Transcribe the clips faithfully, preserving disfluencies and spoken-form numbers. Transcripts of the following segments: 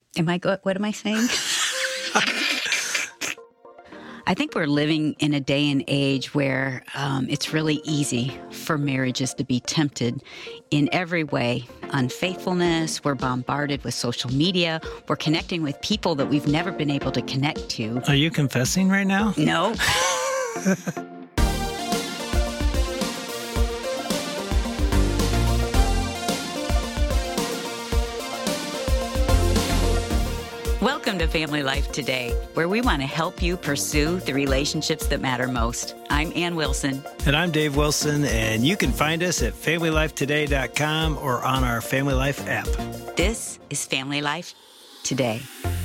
Am I go- what am I saying? I think we're living in a day and age where um, it's really easy for marriages to be tempted in every way. Unfaithfulness, we're bombarded with social media, we're connecting with people that we've never been able to connect to. Are you confessing right now? No. Welcome to Family Life Today, where we want to help you pursue the relationships that matter most. I'm Ann Wilson. And I'm Dave Wilson, and you can find us at family life today dot com or on our Family Life app. This is Family Life Today.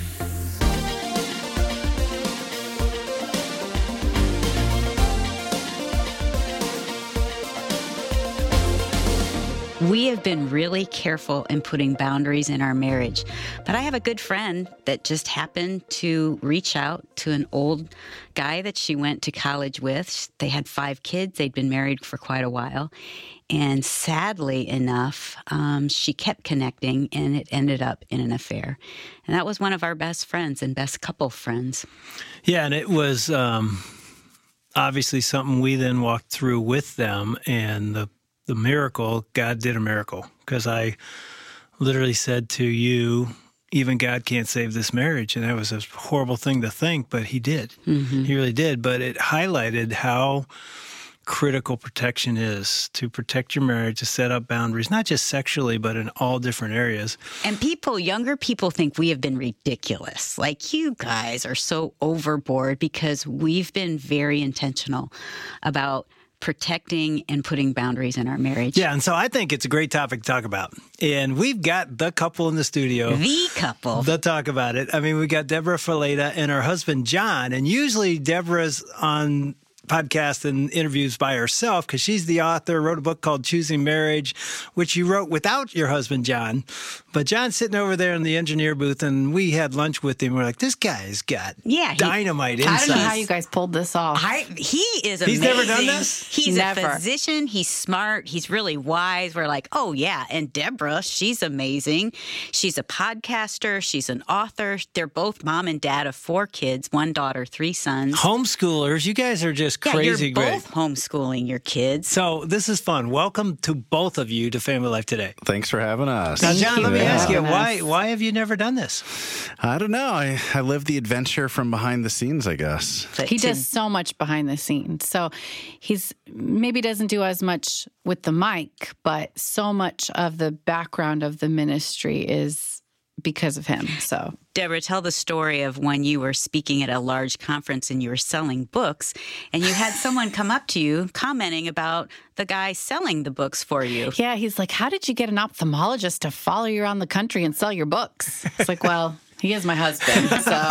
We have been really careful in putting boundaries in our marriage, but I have a good friend that just happened to reach out to an old guy that she went to college with. They had five kids. They'd been married for quite a while. And sadly enough, um, she kept connecting, and it ended up in an affair. And that was one of our best friends and best couple friends. Yeah, and it was um, obviously something we then walked through with them, and the The miracle, God did a miracle, because I literally said to you, even God can't save this marriage. And that was a horrible thing to think, but he did. Mm-hmm. He really did. But it highlighted how critical protection is, to protect your marriage, to set up boundaries, not just sexually, but in all different areas. And people, younger people think we have been ridiculous. Like, you guys are so overboard, because we've been very intentional about protecting and putting boundaries in our marriage. Yeah, and so I think it's a great topic to talk about. And we've got the couple in the studio. The couple. To talk about it. I mean, we got Deborah Fileta and her husband, John. And usually Deborah's on podcast and interviews by herself, because she's the author, wrote a book called Choosing Marriage, which you wrote without your husband, John. But John's sitting over there in the engineer booth, and we had lunch with him. We're like, this guy's got yeah, he, dynamite I insight. don't know how you guys pulled this off. I, he is amazing. He's never done this? He's Never. a physician. He's smart. He's really wise. We're like, oh, yeah. And Deborah, she's amazing. She's a podcaster. She's an author. They're both mom and dad of four kids, one daughter, three sons. Homeschoolers. You guys are just crazy yeah, you're great. both homeschooling your kids. So this is fun. Welcome to both of you to Family Life Today. Thanks for having us. Now, John, let me for ask you, having why us. why have you never done this? I don't know. I, I live the adventure from behind the scenes, I guess. But He to- does so much behind the scenes. So he's maybe doesn't do as much with the mic, but so much of the background of the ministry is because of him. So Deborah, tell the story of when you were speaking at a large conference and you were selling books, and you had someone come up to you commenting about the guy selling the books for you. yeah, he's like, how did you get an ophthalmologist to follow you around the country and sell your books? It's like, well, he is my husband,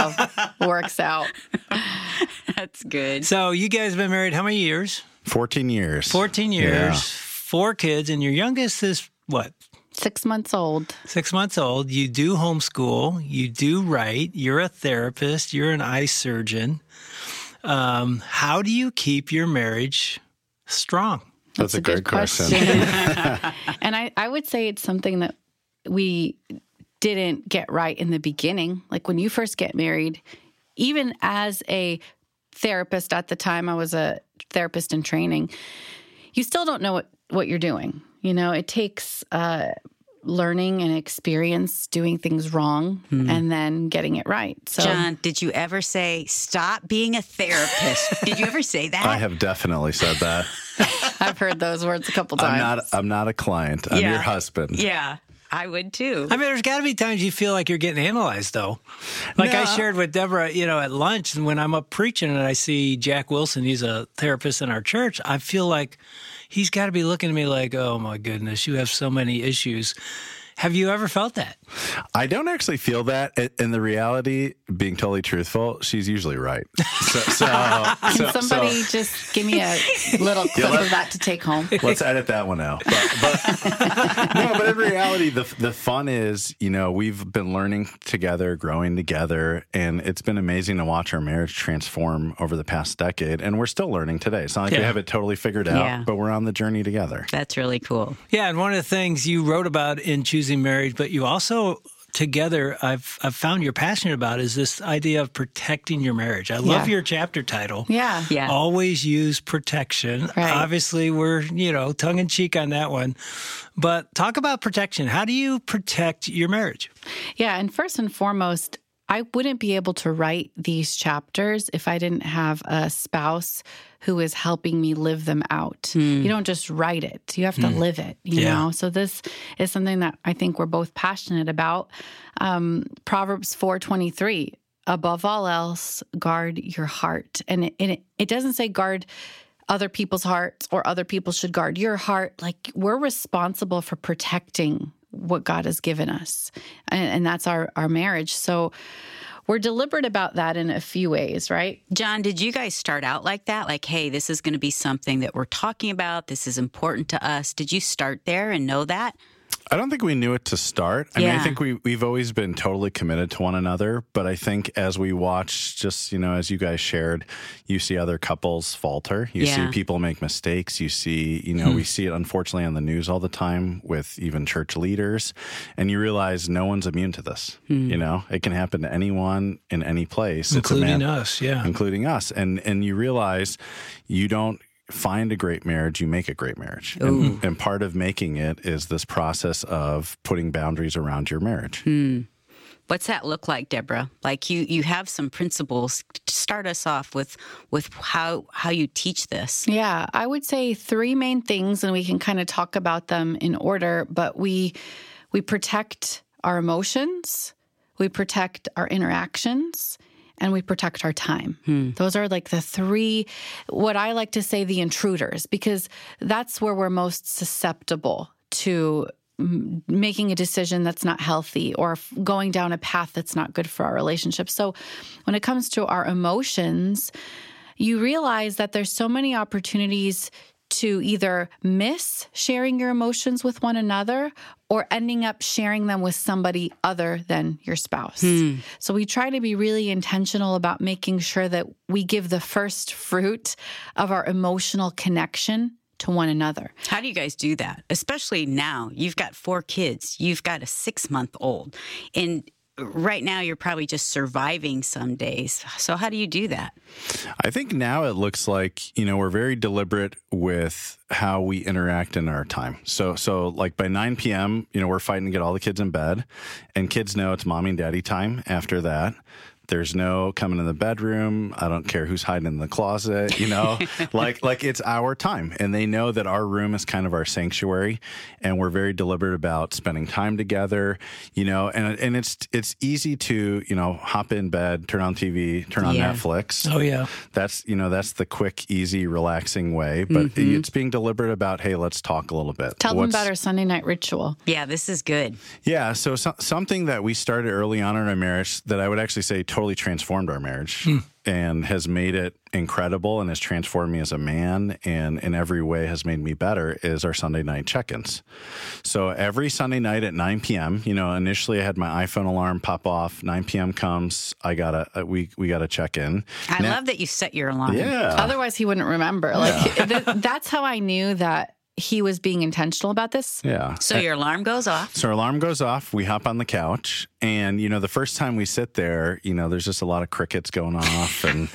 so works out. That's good. So you guys have been married how many years? fourteen years. fourteen years, Yeah. four kids, and your youngest is what? Six months old. Six months old. You do homeschool. You do write. You're a therapist. You're an eye surgeon. Um, how do you keep your marriage strong? That's, a, good great question. And I, I would say it's something that we didn't get right in the beginning. Like when you first get married, even as a therapist at the time, I was a therapist in training, you still don't know what, what you're doing. You know, it takes uh, learning and experience doing things wrong mm. and then getting it right. So, John, did you ever say, stop being a therapist? Did you ever say that? I have definitely said that. I've heard those words a couple times. I'm not. I'm not a client. I'm Yeah. your husband. Yeah, I would too. I mean, there's got to be times you feel like you're getting analyzed, though. Like No. I shared with Deborah, you know, at lunch, and when I'm up preaching and I see Jack Wilson, he's a therapist in our church, I feel like he's got to be looking at me like, oh, my goodness, you have so many issues. Have you ever felt that? I don't actually feel that. In the reality, being totally truthful, she's usually right. So, so, Can so- somebody so just give me a little clip let- of that to take home? let's edit that one out. But, but no, but in reality, the the fun is, you know, we've been learning together, growing together, and it's been amazing to watch our marriage transform over the past decade. And we're still learning today. It's not like Yeah. we have it totally figured out, Yeah. but we're on the journey together. That's really cool. Yeah, and one of the things you wrote about in Choosing Marriage, but you also together, I've I've found you're passionate about is this idea of protecting your marriage. I love Yeah. your chapter title. Yeah. Yeah. Always use protection. Right. Obviously, we're, you know, tongue in cheek on that one. But talk about protection. How do you protect your marriage? Yeah. And first and foremost, I wouldn't be able to write these chapters if I didn't have a spouse who is helping me live them out. You don't just write it. You have to live it, you Yeah. know? So this is something that I think we're both passionate about. Um, Proverbs four twenty-three, above all else, guard your heart. And it, it, it doesn't say guard other people's hearts or other people should guard your heart. Like, we're responsible for protecting what God has given us. And, and that's our, our marriage. So we're deliberate about that in a few ways, right? John, did you guys start out like that? Like, hey, this is going to be something that we're talking about. This is important to us. Did you start there and know that? I don't think we knew it to start. I mean, Yeah. I think we, we've always been totally committed to one another. But I think as we watch, just, you know, as you guys shared, you see other couples falter. You Yeah. see people make mistakes. You see, you know, we see it unfortunately on the news all the time with even church leaders. And you realize no one's immune to this. You know, it can happen to anyone in any place. Including it's a man, us, yeah. Including us. And, and you realize you don't find a great marriage, you make a great marriage. And, and part of making it is this process of putting boundaries around your marriage. What's that look like, Deborah? Like you, you have some principles. Start us off with with how how you teach this. Yeah, I would say three main things, and we can kind of talk about them in order, but we we protect our emotions, we protect our interactions, and we protect our time. Hmm. Those are like the three, what I like to say, the intruders, because that's where we're most susceptible to m- making a decision that's not healthy or f- going down a path that's not good for our relationship. So when it comes to our emotions, you realize that there's so many opportunities to either miss sharing your emotions with one another or ending up sharing them with somebody other than your spouse. So we try to be really intentional about making sure that we give the first fruit of our emotional connection to one another. How do you guys do that? Especially now, you've got four kids. You've got a six-month-old. And right now, you're probably just surviving some days. So how do you do that? I think now it looks like, you know, we're very deliberate with how we interact in our time. So, so like by nine p.m., you know, we're fighting to get all the kids in bed, and kids know it's mommy and daddy time after that. There's no coming in the bedroom. I don't care who's hiding in the closet, you know, like, like it's our time. And they know that our room is kind of our sanctuary, and we're very deliberate about spending time together, you know, and, and it's, it's easy to, you know, hop in bed, turn on T V, turn on Yeah. Netflix. Oh, yeah. That's, you know, that's the quick, easy, relaxing way. But Mm-hmm. it's being deliberate about, hey, let's talk a little bit. Tell them What's- about our Sunday night ritual. Yeah, this is good. Yeah. So, so something that we started early on in our marriage that I would actually say totally transformed our marriage and has made it incredible and has transformed me as a man and in every way has made me better is our Sunday night check-ins. So every Sunday night at nine p.m., you know, initially I had my iPhone alarm pop off. nine p.m. comes, I gotta, uh, we, we gotta check in. I Now- love that you set your alarm. Yeah. Otherwise, he wouldn't remember. Like th- that's how I knew that he was being intentional about this. Yeah. So your alarm goes off. So our alarm goes off. We hop on the couch, and you know, the first time we sit there, you know, there's just a lot of crickets going off, and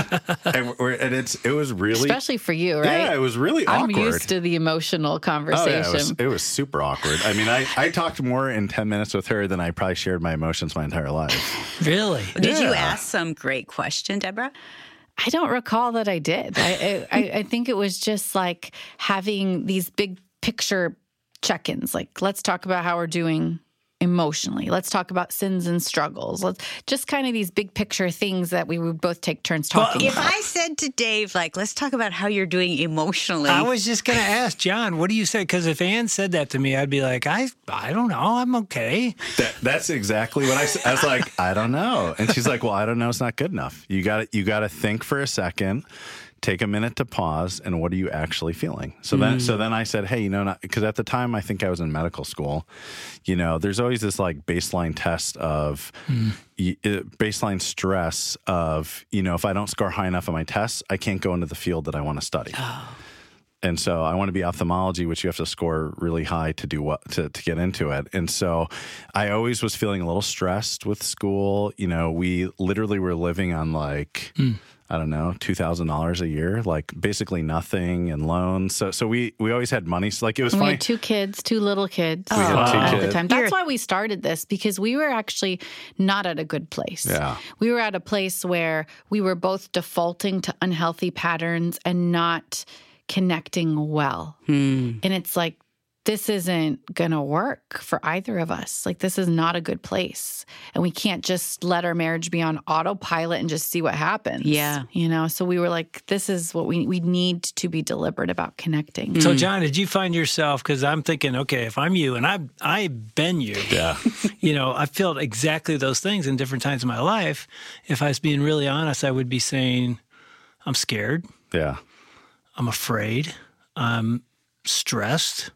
and, we're, and it's it was really Especially for you, right? yeah, it was really I'm awkward. used to the emotional Oh conversation. yeah, it was, it was super awkward. I mean, I, I talked more in ten minutes with her than I probably shared my emotions my entire life. Really? Did you Yeah. ask some great question, Deborah? I don't recall that I did. I, I, I think it was just like having these big picture check-ins. Like, let's talk about how we're doing emotionally. Let's talk about sins and struggles. Let's just kind of these big picture things that we would both take turns talking If about. I said to Dave, like, let's talk about how you're doing emotionally. I was just going to ask John, what do you say? Because if Ann said that to me, I'd be like, I I don't know. I'm okay. That, that's exactly what I said. I was like, I don't know, and she's like, well, I don't know. It's not good enough. You got you got to think for a second. Take a minute to pause, and what are you actually feeling? So then, so then I said, hey, you know, because at the time I think I was in medical school. You know, there's always this like baseline test of y- uh, baseline stress of, you know, if I don't score high enough on my tests, I can't go into the field that I want to study. And so I want to be ophthalmology, which you have to score really high to do what to, to get into it. And so I always was feeling a little stressed with school. You know, we literally were living on like, mm. I don't know, two thousand dollars a year, like basically nothing and loans. So so we, we always had money. So like it was we funny. had two kids, two little kids we had two at kids. the time. That's why we started this, because we were actually not at a good place. Yeah. We were at a place where we were both defaulting to unhealthy patterns and not connecting well. Hmm. And it's like, this isn't going to work for either of us. Like, this is not a good place. And we can't just let our marriage be on autopilot and just see what happens. Yeah. You know, so we were like, this is what we, we need to be deliberate about connecting. So, John, did you find yourself, because I'm thinking, okay, if I'm you and I've, I've been you, Yeah. you know, I felt exactly those things in different times of my life. If I was being really honest, I would be saying, I'm scared. Yeah. I'm afraid. I'm stressed.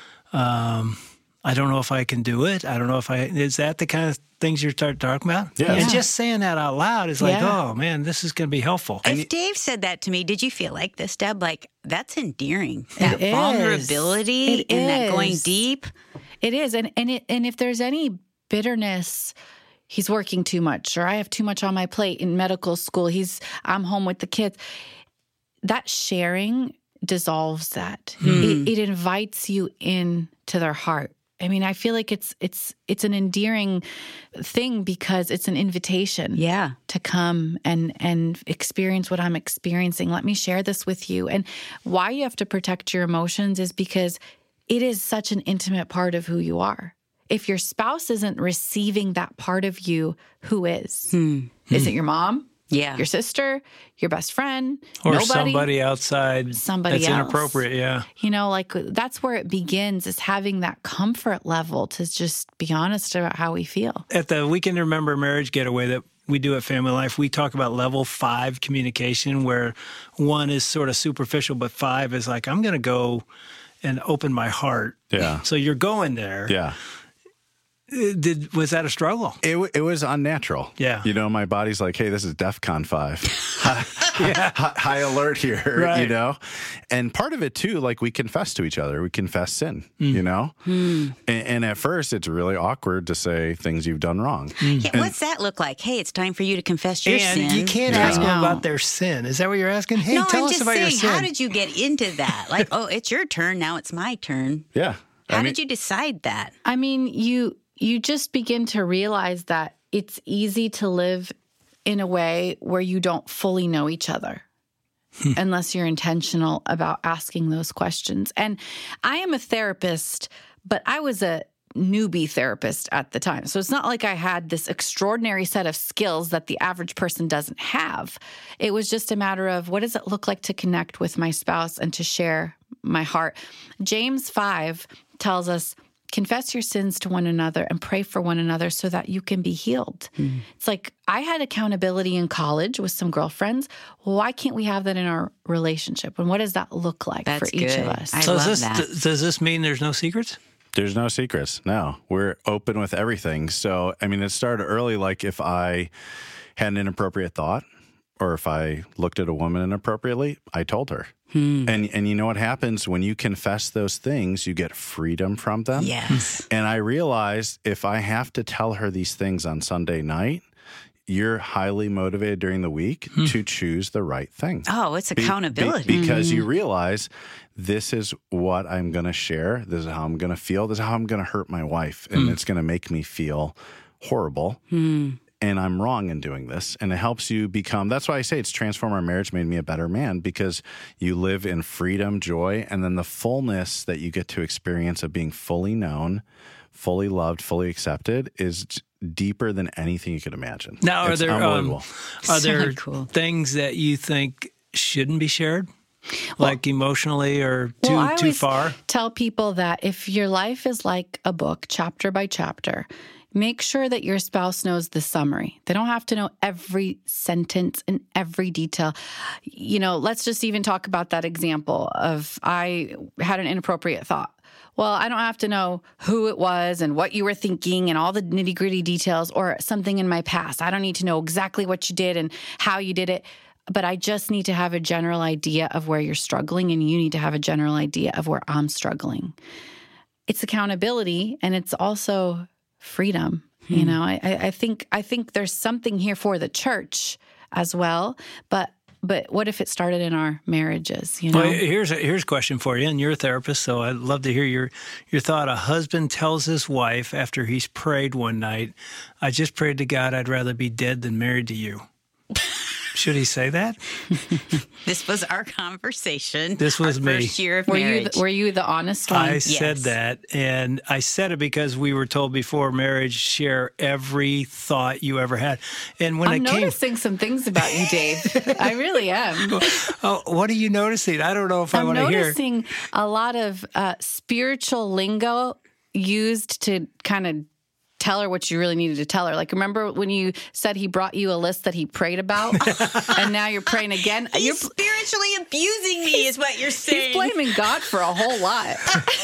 Um, I don't know if I can do it. I don't know if I, is that the kind of things you're start talking about? Yeah. And Yeah. just saying that out loud is like, Yeah. oh man, this is going to be helpful. If Dave said that to me, did you feel like this, Deb? Like, that's endearing. That is. vulnerability It and that going is. deep. It is. And and it, and if there's any bitterness, he's working too much, or I have too much on my plate in medical school, he's I'm home with the kids. That sharing dissolves that. It, it invites you in to their heart. I mean, I feel like it's it's it's an endearing thing because it's an invitation. Yeah. To come and and experience what I'm experiencing. Let me share this with you. And why you have to protect your emotions is because it is such an intimate part of who you are. If your spouse isn't receiving that part of you, who is? Hmm. Is it your mom? Yeah. Your sister? Your best friend? Or Nobody? somebody outside Somebody that's else. inappropriate, yeah. You know, like that's where it begins, is having that comfort level to just be honest about how we feel. At the Weekend to Remember Marriage Getaway that we do at Family Life, we talk about level five communication, where one is sort of superficial, but five is like, I'm going to go and open my heart. Yeah. So you're going there. Yeah. Did was that a struggle? It, w- it was unnatural. Yeah. You know, my body's like, hey, this is DEFCON five. yeah. high, high alert here, Right. you know? And part of it, too, like we confess to each other. We confess sin, mm. you know? Mm. And, and at first, it's really awkward to say things you've done wrong. Mm. Yeah, what's that look like? Hey, it's time for you to confess your and sin. you can't Yeah. ask them No. about their sin. Is that what you're asking? Hey, no, tell I'm us just about your saying, sin. how did you get into that? Like, oh, it's your turn, now it's my turn. Yeah. How I mean, did you decide that? I mean, you you just begin to realize that it's easy to live in a way where you don't fully know each other unless you're intentional about asking those questions. And I am a therapist, but I was a newbie therapist at the time. So it's not like I had this extraordinary set of skills that the average person doesn't have. It was just a matter of, what does it look like to connect with my spouse and to share my heart? James five tells us, confess your sins to one another and pray for one another so that you can be healed. Mm. It's like, I had accountability in college with some girlfriends. Why can't we have that in our relationship? And what does that look like That's for each good. of us? I so love does this, that. d- does this mean there's no secrets? There's no secrets. No, we're open with everything. So, I mean, it started early. Like if I had an inappropriate thought or if I looked at a woman inappropriately, I told her. Hmm. And and you know what happens when you confess those things, you get freedom from them. Yes. And I realized if I have to tell her these things on Sunday night, you're highly motivated during the week hmm. to choose the right thing. Oh, it's accountability. Be, be, because mm-hmm. you realize this is what I'm going to share. This is how I'm going to feel. This is how I'm going to hurt my wife. And hmm. it's going to make me feel horrible. Hmm. And I'm wrong in doing this. And it helps you become, that's why I say it's transformed our marriage, made me a better man, because you live in freedom, joy, and then the fullness that you get to experience of being fully known, fully loved, fully accepted is deeper than anything you could imagine. Now, are it's there, um, are there cool. things that you think shouldn't be shared? Well, like emotionally or too well, I too far? Tell people that if your life is like a book, chapter by chapter, make sure that your spouse knows the summary. They don't have to know every sentence and every detail. You know, let's just even talk about that example of I had an inappropriate thought. Well, I don't have to know who it was and what you were thinking and all the nitty-gritty details or something in my past. I don't need to know exactly what you did and how you did it. but I just need to have a general idea of where you're struggling, and you need to have a general idea of where I'm struggling. It's accountability, and it's also freedom. Hmm. You know, I, I think I think there's something here for the church as well, but but what if it started in our marriages? You know, well, here's a, here's a question for you, and you're a therapist, so I'd love to hear your your thought. A husband tells his wife after he's prayed one night, "I just prayed to God I'd rather be dead than married to you." Should he say that? This was our conversation. This was our me. First year of were marriage. you the, were you the honest one? I Yes. said that, and I said it because we were told before marriage, share every thought you ever had. And when I'm I came, noticing some things about you, Dave. I really am. oh, what are you noticing? I don't know if I I'm want to hear. noticing a lot of uh, spiritual lingo used to kind of tell her what you really needed to tell her. Like, remember when you said he brought you a list that he prayed about, and now you're praying again? He's You're spiritually abusing me, is what you're saying. He's blaming God for a whole lot.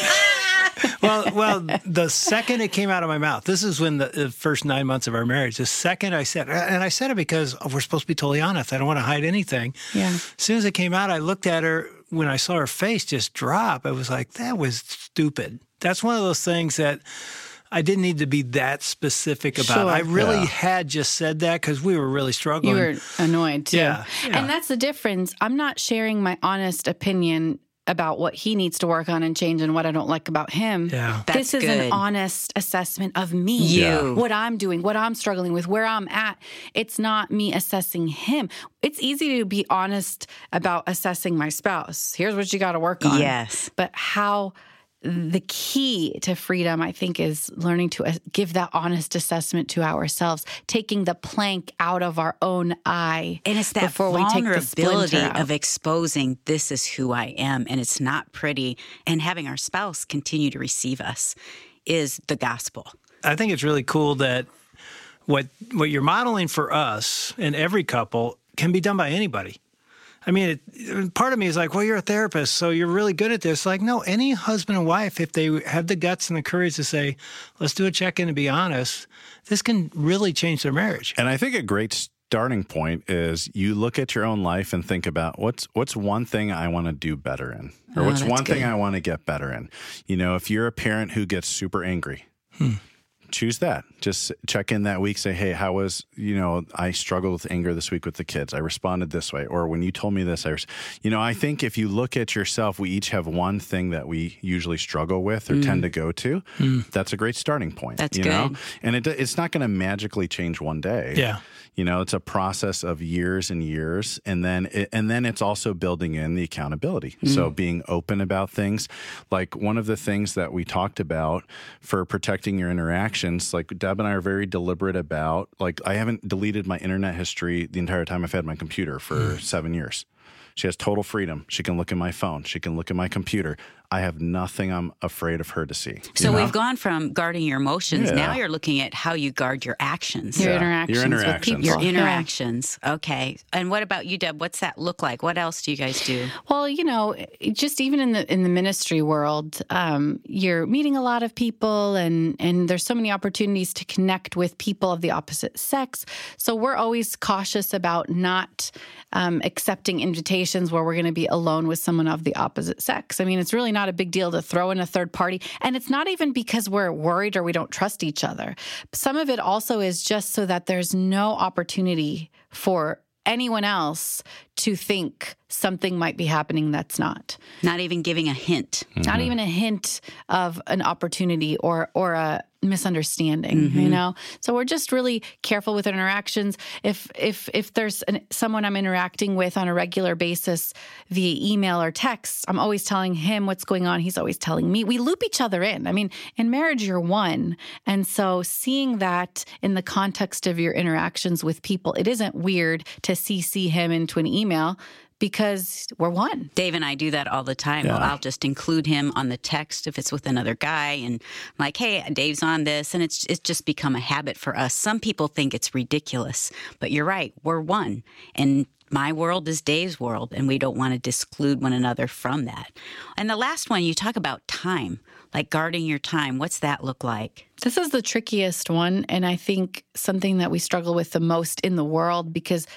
well, well, the second it came out of my mouth, this is when the, the first nine months of our marriage, the second I said, and I said it because we're supposed to be totally honest. I don't want to hide anything. Yeah. As soon as it came out, I looked at her. When I saw her face just drop, I was like, that was stupid. That's one of those things that I didn't need to be that specific about. Sure. I really Yeah. had just said that because we were really struggling. You were annoyed too. Yeah, yeah. And that's the difference. I'm not sharing my honest opinion about what he needs to work on and change and what I don't like about him. Yeah. That's this is good. an honest assessment of me. You. What I'm doing, what I'm struggling with, where I'm at. It's not me assessing him. It's easy to be honest about assessing my spouse. Here's what you got to work on. Yes. But how the key to freedom, I think, is learning to give that honest assessment to ourselves, taking the plank out of our own eye. And it's that before we take the vulnerability splinter out. of exposing this is who I am, and it's not pretty, and having our spouse continue to receive us is the gospel. I think it's really cool that what what you're modeling for us and every couple can be done by anybody. I mean, it, part of me is like, well, you're a therapist, so you're really good at this. Like, no, any husband and wife, if they have the guts and the courage to say, let's do a check-in and be honest, this can really change their marriage. And I think a great starting point is you look at your own life and think about what's what's one thing I want to do better in, or Oh, what's that's one thing good. I want to get better in. You know, if you're a parent who gets super angry, hmm. choose that. Just check in that week. Say, hey, how was, you know, I struggled with anger this week with the kids. I responded this way. Or when you told me this, I was, you know, I think if you look at yourself, we each have one thing that we usually struggle with or mm. tend to go to. Mm. That's a great starting point. That's you good. know? And it, it's not going to magically change one day. Yeah. You know, it's a process of years and years, and then it, and then it's also building in the accountability. Mm. So being open about things, like one of the things that we talked about for protecting your interactions, like Deb and I are very deliberate about, like I haven't deleted my internet history the entire time I've had my computer for mm. seven years. She has total freedom. She can look at my phone. She can look at my computer. I have nothing I'm afraid of her to see. So you know? we've gone from guarding your emotions. Yeah. Now you're looking at how you guard your actions. Your Yeah. interactions, Your interactions. with Your people. interactions. Okay. And what about you, Deb? What's that look like? What else do you guys do? Well, you know, just even in the in the ministry world, um, you're meeting a lot of people, and and there's so many opportunities to connect with people of the opposite sex. So we're always cautious about not um, accepting invitations where we're going to be alone with someone of the opposite sex. I mean, it's really not a big deal to throw in a third party, and it's not even because we're worried or we don't trust each other. Some of it also is just so that there's no opportunity for anyone else to think something might be happening that's not. Not even giving a hint. Mm-hmm. Not even a hint of an opportunity or or a misunderstanding, mm-hmm. you know? So we're just really careful with interactions. If if if there's an, someone I'm interacting with on a regular basis via email or text, I'm always telling him what's going on. He's always telling me. We loop each other in. I mean, in marriage, you're one. And so seeing that in the context of your interactions with people, it isn't weird to C C him into an email, because we're one. Dave and I do that all the time. Yeah. Well, I'll just include him on the text if it's with another guy, and I'm like, hey, Dave's on this, and it's it's just become a habit for us. Some people think it's ridiculous, but you're right. We're one, and my world is Dave's world, and we don't want to disclude one another from that. And the last one, you talk about time, like guarding your time. What's that look like? This is the trickiest one, and I think something that we struggle with the most in the world, because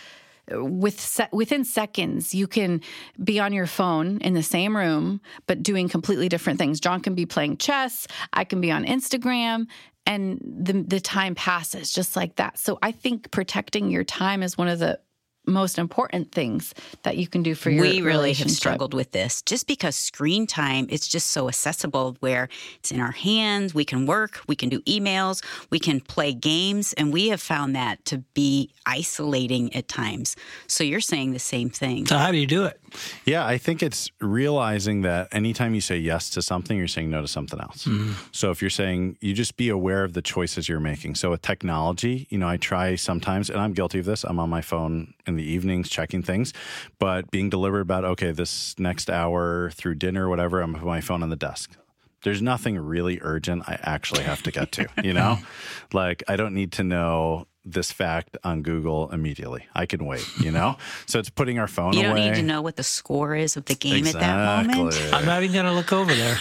with se- within seconds, you can be on your phone in the same room, but doing completely different things. John can be playing chess. I can be on Instagram. And the the time passes just like that. So I think protecting your time is one of the most important things that you can do for your We really have relationship. struggled with this just because screen time is just so accessible where it's in our hands. We can work, we can do emails, we can play games, and we have found that to be isolating at times. So you're saying the same thing. So how do you do it? Yeah, I think it's realizing that anytime you say yes to something, you're saying no to something else. Mm-hmm. So if you're saying, you just be aware of the choices you're making. So with technology, you know, I try sometimes, and I'm guilty of this, I'm on my phone in the evenings checking things, but being deliberate about, okay, this next hour through dinner or whatever, I'm putting my phone on the desk. There's nothing really urgent I actually have to get to, you know? Like, I don't need to know this fact on Google immediately. I can wait, you know? So it's putting our phone away. You don't need to know what the score is of the game exactly. at that moment. I'm not even going to look over there.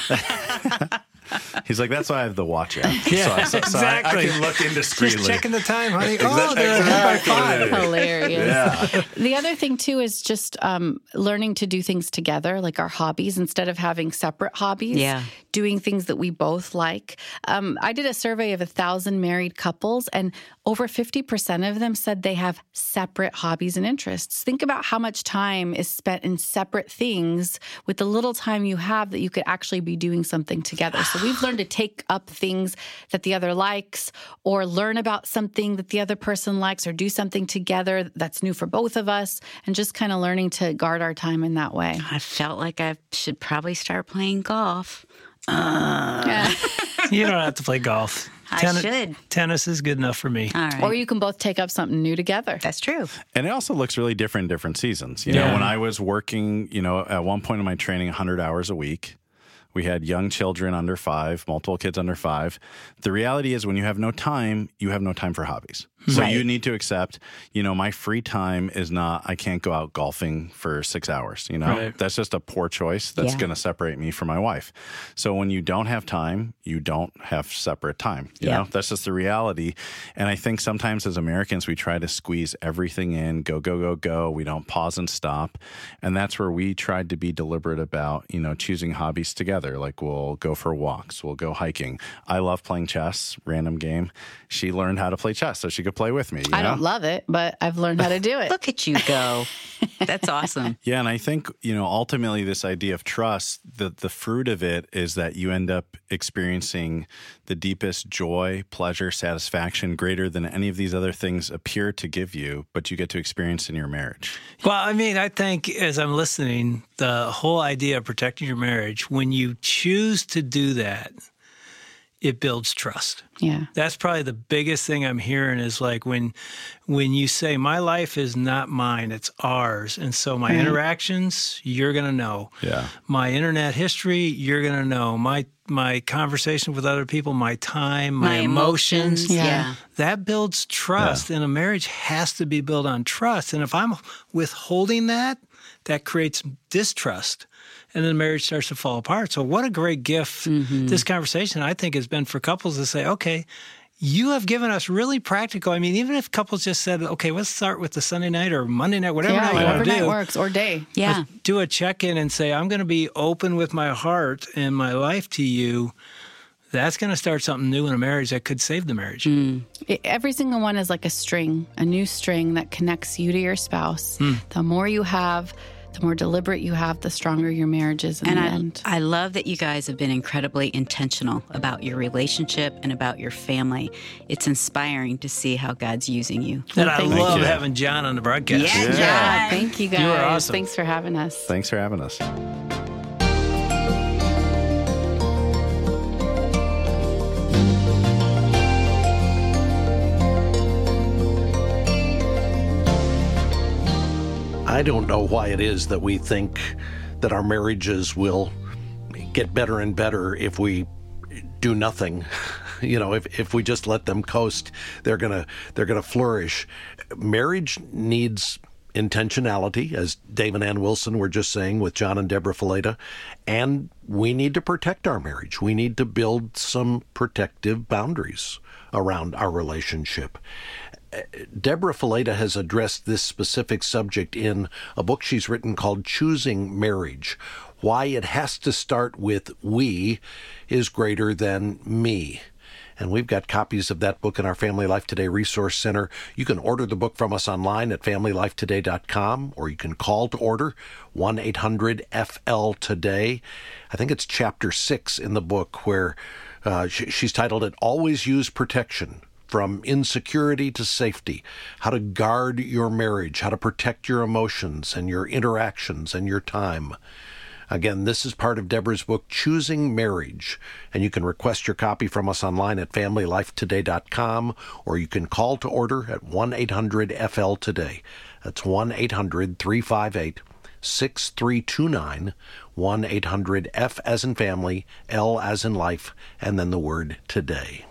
He's like, that's why I have the watch app. Yeah, so, so, so exactly. I, I can look indiscreetly. Just checking the time, honey. Exactly. Oh, they're ahead by five. Hilarious. Yeah. The other thing, too, is just um, learning to do things together, like our hobbies, instead of having separate hobbies. Yeah. Doing things that we both like. Um, I did a survey of a thousand married couples, and over fifty percent of them said they have separate hobbies and interests. Think about how much time is spent in separate things with the little time you have that you could actually be doing something together. So we've learned to take up things that the other likes, or learn about something that the other person likes, or do something together that's new for both of us, and just kind of learning to guard our time in that way. I felt like I should probably start playing golf. Yeah. You don't have to play golf. I Tenni- should. Tennis is good enough for me. All right. Or you can both take up something new together. That's true. And it also looks really different in different seasons. You Yeah. know, when I was working, you know, at one point in my training, one hundred hours a week, we had young children under five, multiple kids under five. The reality is when you have no time, you have no time for hobbies. So Right. you need to accept, you know, my free time is not, I can't go out golfing for six hours, you know? Right. That's just a poor choice that's Yeah. going to separate me from my wife. So when you don't have time, you don't have separate time, you Yeah. know? That's just the reality. And I think sometimes as Americans, we try to squeeze everything in, go, go, go, go. We don't pause and stop. And that's where we tried to be deliberate about, you know, choosing hobbies together. Like we'll go for walks, we'll go hiking. I love playing chess, random game. She learned how to play chess so she could play with me. You I know? don't love it, but I've learned how to do it. Look at you go. That's awesome. Yeah, and I think, you know, ultimately this idea of trust, the the fruit of it is that you end up experiencing the deepest joy, pleasure, satisfaction greater than any of these other things appear to give you, but you get to experience in your marriage. Well, I mean, I think as I'm listening, the whole idea of protecting your marriage, when you choose to do that, it builds trust. Yeah. That's probably the biggest thing I'm hearing is like when when you say my life is not mine, it's ours. And so my Right. interactions, you're going to know. Yeah. My internet history, you're going to know. My my conversation with other people, my time, my, My emotions. emotions. Yeah. Yeah. That builds trust. And a marriage has to be built on trust. And if I'm withholding that, that creates distrust. And then marriage starts to fall apart. So what a great gift Mm-hmm. this conversation, I think, has been for couples to say, okay, you have given us really practical. I mean, even if couples just said, okay, let's start with the Sunday night or Monday night, whatever Yeah, night you whatever want to night do. works, or day. Yeah. Do a check-in and say, I'm going to be open with my heart and my life to you. That's going to start something new in a marriage that could save the marriage. It- every single one is like a string, a new string that connects you to your spouse. The more you have, the more deliberate you have, the stronger your marriage is in And the I, end. I love that you guys have been incredibly intentional about your relationship and about your family. It's inspiring to see how God's using you. And I thank love you. having John on the broadcast. Yeah, Yeah. Yeah, thank you guys. You are awesome. Thanks for having us. Thanks for having us. I don't know why it is that we think that our marriages will get better and better if we do nothing. You know, if, if we just let them coast, they're gonna they're gonna flourish. Marriage needs intentionality, as Dave and Ann Wilson were just saying with John and Deborah Fileta, and we need to protect our marriage. We need to build some protective boundaries around our relationship. Deborah Fileta has addressed this specific subject in a book she's written called Choosing Marriage: Why It Has to Start with We is Greater Than Me. And we've got copies of that book in our Family Life Today Resource Center. You can order the book from us online at family life today dot com, or you can call to order one eight hundred F L today. I think it's chapter six in the book where uh, she, she's titled it Always Use Protection: From Insecurity to Safety. How to guard your marriage, how to protect your emotions and your interactions and your time. Again, this is part of Deborah's book, Choosing Marriage, and you can request your copy from us online at family life today dot com, or you can call to order at one eight hundred F L today. That's one eight hundred three five eight six three two nine, one eight hundred F as in family, L as in life, and then the word today.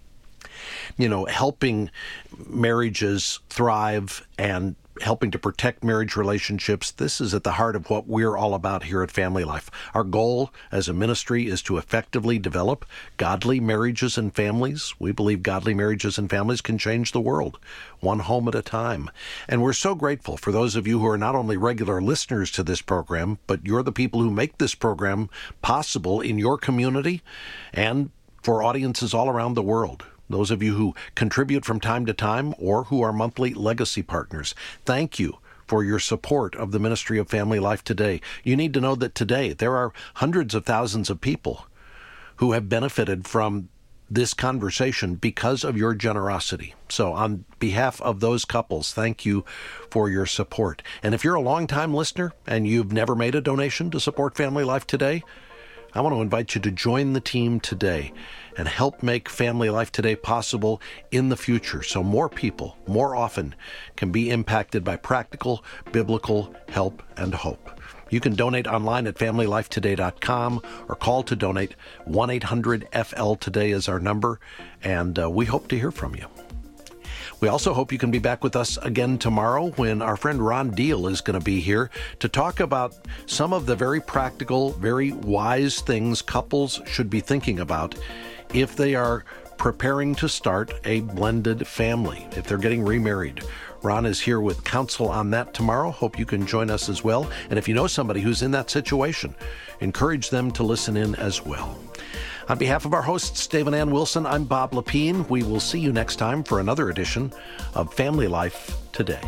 You know, helping marriages thrive and helping to protect marriage relationships, this is at the heart of what we're all about here at Family Life. Our goal as a ministry is to effectively develop godly marriages and families. We believe godly marriages and families can change the world, one home at a time. And we're so grateful for those of you who are not only regular listeners to this program, but you're the people who make this program possible in your community and for audiences all around the world. Those of you who contribute from time to time or who are monthly legacy partners, thank you for your support of the ministry of Family Life Today. You need to know that today there are hundreds of thousands of people who have benefited from this conversation because of your generosity. So on behalf of those couples, thank you for your support. And if you're a longtime listener and you've never made a donation to support Family Life Today, I want to invite you to join the team today and help make Family Life Today possible in the future so more people, more often, can be impacted by practical, biblical help and hope. You can donate online at family life today dot com or call to donate. one eight hundred F L today is our number, and uh, we hope to hear from you. We also hope you can be back with us again tomorrow when our friend Ron Deal is going to be here to talk about some of the very practical, very wise things couples should be thinking about if they are preparing to start a blended family, if they're getting remarried. Ron is here with counsel on that tomorrow. Hope you can join us as well. And if you know somebody who's in that situation, encourage them to listen in as well. On behalf of our hosts, Dave and Ann Wilson, I'm Bob Lepine. We will see you next time for another edition of Family Life Today.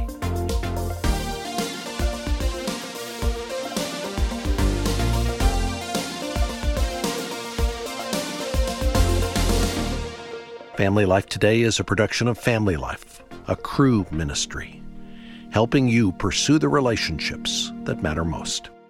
Family Life Today is a production of Family Life, a Cru ministry, helping you pursue the relationships that matter most.